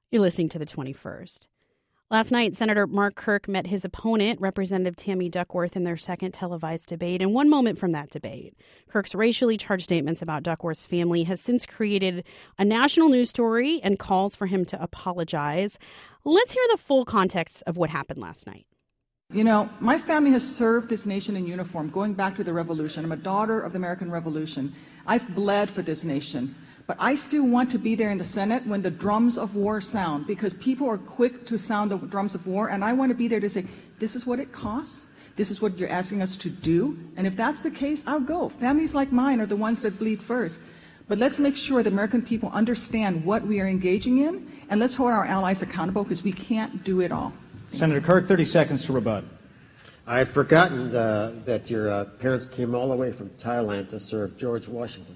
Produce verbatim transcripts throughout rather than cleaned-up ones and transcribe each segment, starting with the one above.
You're listening to the twenty-first. Last night, Senator Mark Kirk met his opponent, Representative Tammy Duckworth, in their second televised debate. And one moment from that debate, Kirk's racially charged statements about Duckworth's family has since created a national news story and calls for him to apologize. Let's hear the full context of what happened last night. You know, my family has served this nation in uniform, going back to the Revolution. I'm a daughter of the American Revolution. I've bled for this nation. But I still want to be there in the Senate when the drums of war sound, because people are quick to sound the drums of war, and I want to be there to say, this is what it costs, this is what you're asking us to do, and if that's the case, I'll go. Families like mine are the ones that bleed first. But let's make sure the American people understand what we are engaging in, and let's hold our allies accountable, because we can't do it all. Senator Kirk, thirty seconds to rebut. I had forgotten uh, that your uh, parents came all the way from Thailand to serve George Washington.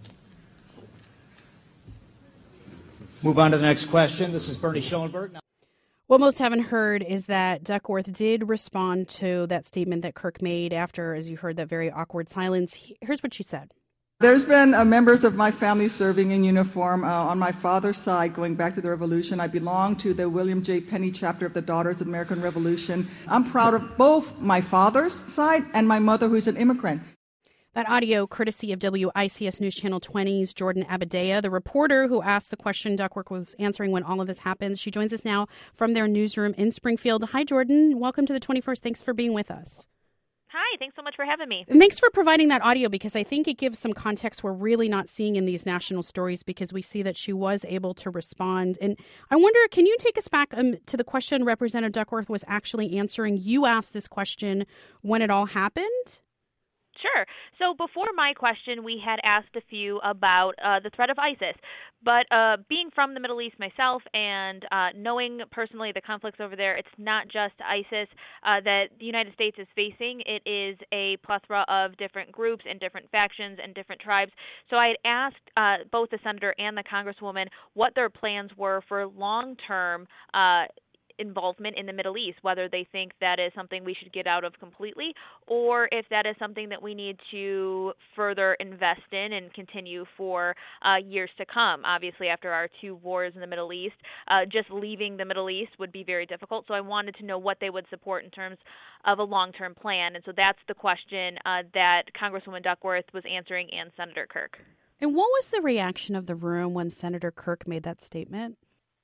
Move on to the next question. This is Bernie Schoenberg. Now- What most haven't heard is that Duckworth did respond to that statement that Kirk made after, as you heard, that very awkward silence. Here's what she said. There's been uh, members of my family serving in uniform. Uh, on my father's side, going back to the Revolution, I belong to the William J. Penny chapter of the Daughters of the American Revolution. I'm proud of both my father's side and my mother, who's an immigrant. That audio courtesy of W I C S News Channel twenty's Jordan Abadea, the reporter who asked the question Duckworth was answering when all of this happens. She joins us now from their newsroom in Springfield. Hi, Jordan. Welcome to the twenty-first. Thanks for being with us. Hi, thanks so much for having me. And thanks for providing that audio, because I think it gives some context we're really not seeing in these national stories, because we see that she was able to respond. And I wonder, can you take us back um, to the question Representative Duckworth was actually answering? You asked this question when it all happened? Sure. So before my question, we had asked a few about uh, the threat of ISIS. But uh, being from the Middle East myself and uh, knowing personally the conflicts over there, it's not just ISIS uh, that the United States is facing. It is a plethora of different groups and different factions and different tribes. So I had asked uh, both the senator and the congresswoman what their plans were for long-term uh involvement in the Middle East, whether they think that is something we should get out of completely, or if that is something that we need to further invest in and continue for uh, years to come. Obviously, after our two wars in the Middle East, uh, just leaving the Middle East would be very difficult. So I wanted to know what they would support in terms of a long-term plan. And so that's the question uh, that Congresswoman Duckworth was answering, and Senator Kirk. And what was the reaction of the room when Senator Kirk made that statement?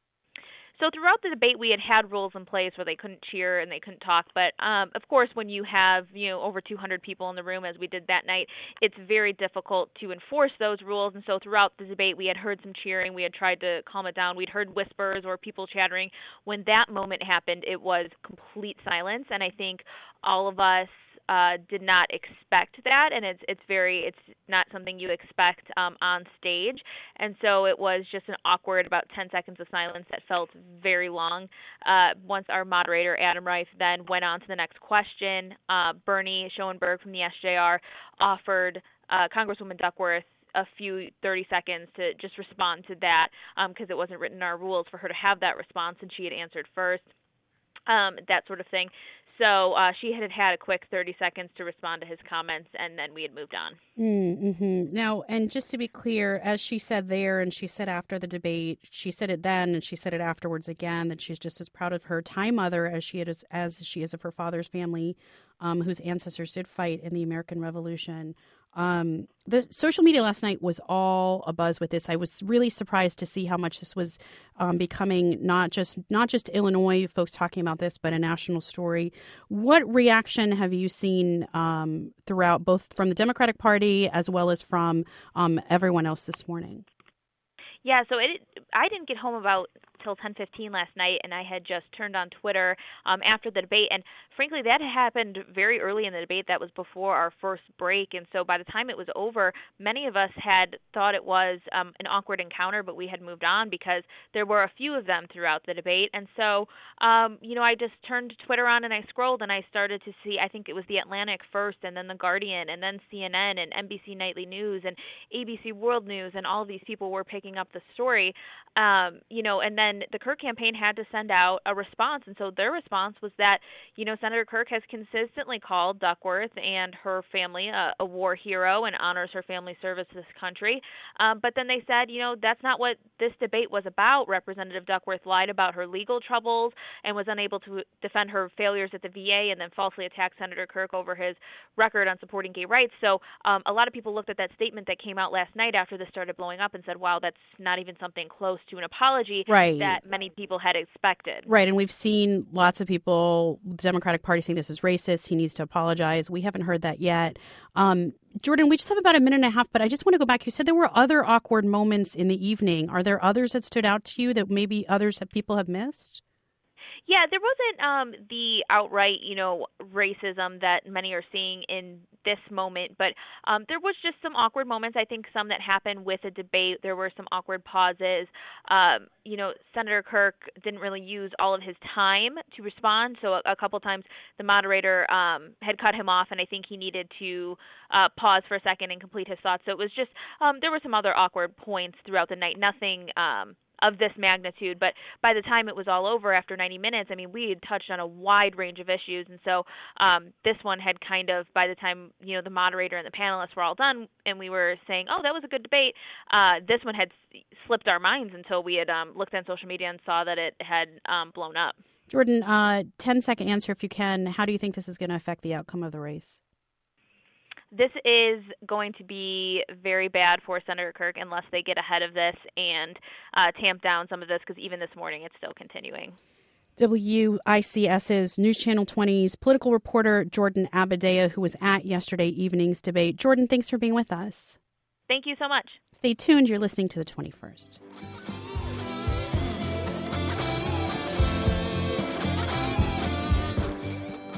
So throughout the debate, we had had rules in place where they couldn't cheer and they couldn't talk. But, um, of course, when you have, you know, over two hundred people in the room, as we did that night, it's very difficult to enforce those rules. And so throughout the debate, we had heard some cheering. We had tried to calm it down. We'd heard whispers or people chattering. When that moment happened, it was complete silence. And I think all of us Uh, did not expect that, and it's it's very it's not something you expect um, on stage, and so it was just an awkward about ten seconds of silence that felt very long. Uh, once our moderator Adam Reif then went on to the next question, uh, Bernie Schoenberg from the S J R offered uh, Congresswoman Duckworth a few thirty seconds to just respond to that, because um, it wasn't written in our rules for her to have that response, and she had answered first, um, that sort of thing. So uh, she had had a quick thirty seconds to respond to his comments, and then we had moved on. Mm-hmm. Now, and just to be clear, as she said there, and she said after the debate, she said it then, and she said it afterwards again, that she's just as proud of her Thai mother as she is as she is of her father's family, um, whose ancestors did fight in the American Revolution. Um, the social media last night was all abuzz with this. I was really surprised to see how much this was um, becoming not just not just Illinois folks talking about this, but a national story. What reaction have you seen um, throughout, both from the Democratic Party as well as from um, everyone else this morning? Yeah, so it, I didn't get home about till ten fifteen last night, and I had just turned on Twitter um, after the debate. And frankly, that happened very early in the debate. That was before our first break. And so by the time it was over, many of us had thought it was um, an awkward encounter, but we had moved on because there were a few of them throughout the debate. And so, um, you know, I just turned Twitter on and I scrolled and I started to see, I think it was The Atlantic first, and then The Guardian, and then C N N and N B C Nightly News and A B C World News, and all of these people were picking up the story. Um, you know, and then the Kirk campaign had to send out a response. And so their response was that, you know, Senator Kirk has consistently called Duckworth and her family a, a war hero and honors her family's service to this country. Um, but then they said, you know, that's not what this debate was about. Representative Duckworth lied about her legal troubles and was unable to defend her failures at the V A, and then falsely attacked Senator Kirk over his record on supporting gay rights. So um, a lot of people looked at that statement that came out last night after this started blowing up and said, wow, that's not even something close to an apology right. that many people had expected. Right, and we've seen lots of people, the Democratic Party, saying this is racist, he needs to apologize. We haven't heard that yet. Um, Jordan, we just have about a minute and a half, but I just want to go back. You said there were other awkward moments in the evening. Are there others that stood out to you that maybe others that people have missed? Yeah, there wasn't um, the outright, you know, racism that many are seeing in this moment, but um, there was just some awkward moments. I think some that happened with a debate. There were some awkward pauses. Um, you know, Senator Kirk didn't really use all of his time to respond, so a, a couple times the moderator um, had cut him off, and I think he needed to uh, pause for a second and complete his thoughts. So it was just um, there were some other awkward points throughout the night. Nothing Um, of this magnitude, but by the time it was all over after ninety minutes, I mean, we had touched on a wide range of issues, and so um, this one had kind of, by the time, you know, the moderator and the panelists were all done, and we were saying, oh, that was a good debate, uh, this one had s- slipped our minds until we had um, looked on social media and saw that it had um, blown up. Jordan, uh, ten-second answer if you can. How do you think this is going to affect the outcome of the race? This is going to be very bad for Senator Kirk unless they get ahead of this and uh, tamp down some of this, because even this morning it's still continuing. W I C S's News Channel twenty's political reporter Jordan Abadea, who was at yesterday evening's debate. Jordan, thanks for being with us. Thank you so much. Stay tuned. You're listening to The twenty-first.